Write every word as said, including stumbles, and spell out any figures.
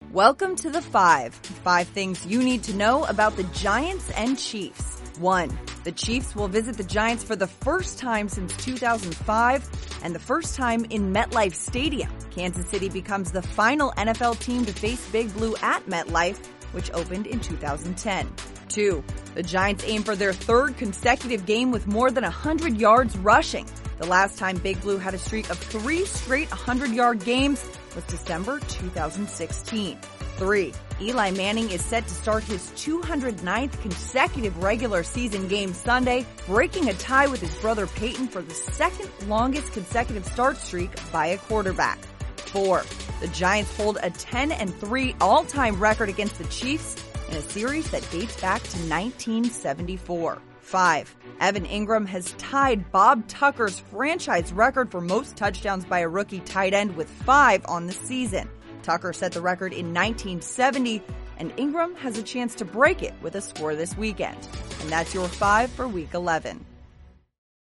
Welcome to the Five. Five things you need to know about the Giants and Chiefs. One, the Chiefs will visit the Giants for the first time since two thousand five and the first time in MetLife Stadium. Kansas City becomes the final N F L team to face Big Blue at MetLife, which opened in two thousand ten. Two, the Giants aim for their third consecutive game with more than one hundred yards rushing. The last time Big Blue had a streak of three straight one hundred-yard games was December two thousand sixteen. Three, Eli Manning is set to start his two hundred ninth consecutive regular season game Sunday, breaking a tie with his brother Peyton for the second longest consecutive start streak by a quarterback. Four, the Giants hold a ten and three all-time record against the Chiefs in a series that dates back to nineteen seventy-four. Five, Evan Ingram has tied Bob Tucker's franchise record for most touchdowns by a rookie tight end with five on the season. Tucker set the record in nineteen seventy, and Ingram has a chance to break it with a score this weekend. And that's your five for Week eleven.